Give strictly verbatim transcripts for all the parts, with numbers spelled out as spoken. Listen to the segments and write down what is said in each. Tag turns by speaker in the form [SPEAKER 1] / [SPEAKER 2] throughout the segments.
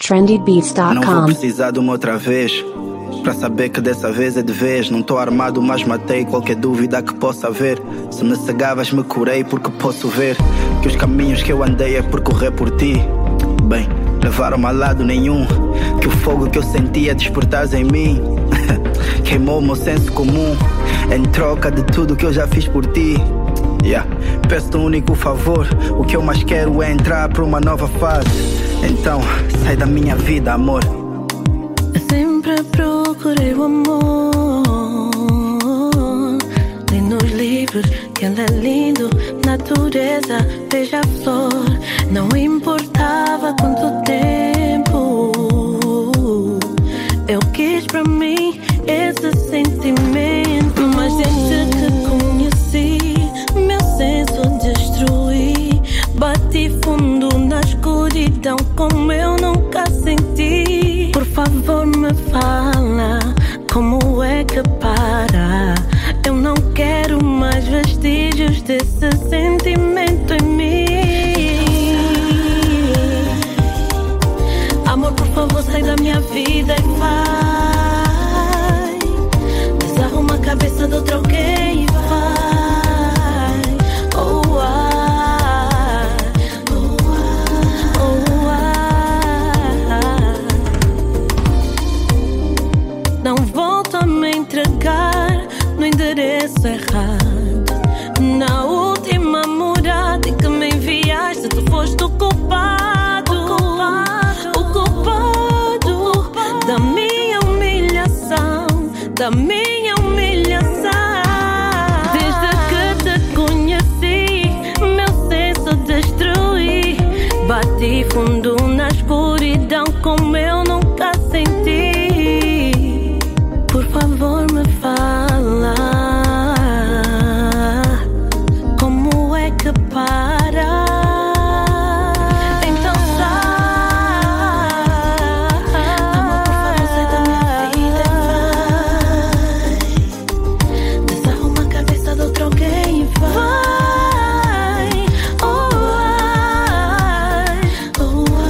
[SPEAKER 1] trendy beats dot com.
[SPEAKER 2] Não vou precisar de uma outra vez pra saber que dessa vez é de vez. Não tô armado, mas matei qualquer dúvida que possa haver. Se me cegavas me curei porque posso ver que os caminhos que eu andei é por correr por ti. Bem, levaram-me a lado nenhum, que o fogo que eu sentia despertares em mim queimou o meu senso comum, em troca de tudo que eu já fiz por ti. Yeah. Peço-te um único favor, o que eu mais quero é entrar para uma nova fase. Então, sai da minha vida, amor.
[SPEAKER 3] Eu sempre procurei o amor, li nos livros que ele é lindo, natureza, veja a flor. Não importava quanto tempo, eu quis pra mim esse sentimento. Mas desde que conheci, meu senso destruí. Bati fundo na escuridão como eu nunca senti. Por favor me fala, como é que para? Eu não quero mais vestígios desse sentimento em mim. Amor, por favor, sai da minha vida e vai. Desarruma a cabeça de outro alguém e vai. Oh, ah, oh, ah, oh, ah. Não volto a me entregar no endereço errado. Na última morada em que me enviaste, tu foste o culpado, o culpado, o culpado, o culpado da minha humilhação, da minha humilhação. Desde que te conheci, meu senso destruí. Bati fundo na escuridão como eu nunca senti. Por favor me fala, como é que para? Então sai. Amor, por favor, sai da minha vida e vai. Desarruma a cabeça de outro alguém e vai. Oh, ai, oh,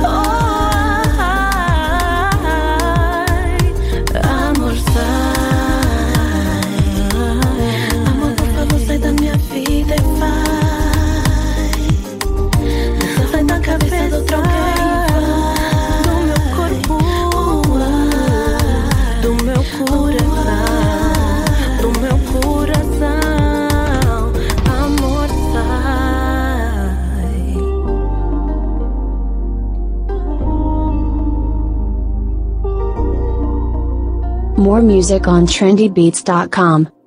[SPEAKER 3] ai. Amor, sai. Amor, por favor, sai da minha vida e vai. Sai da cabeça de outro alguém e vai. Do meu corpo, do meu coração, do meu coração. Amor, sai.
[SPEAKER 1] More music on trendy beats dot com.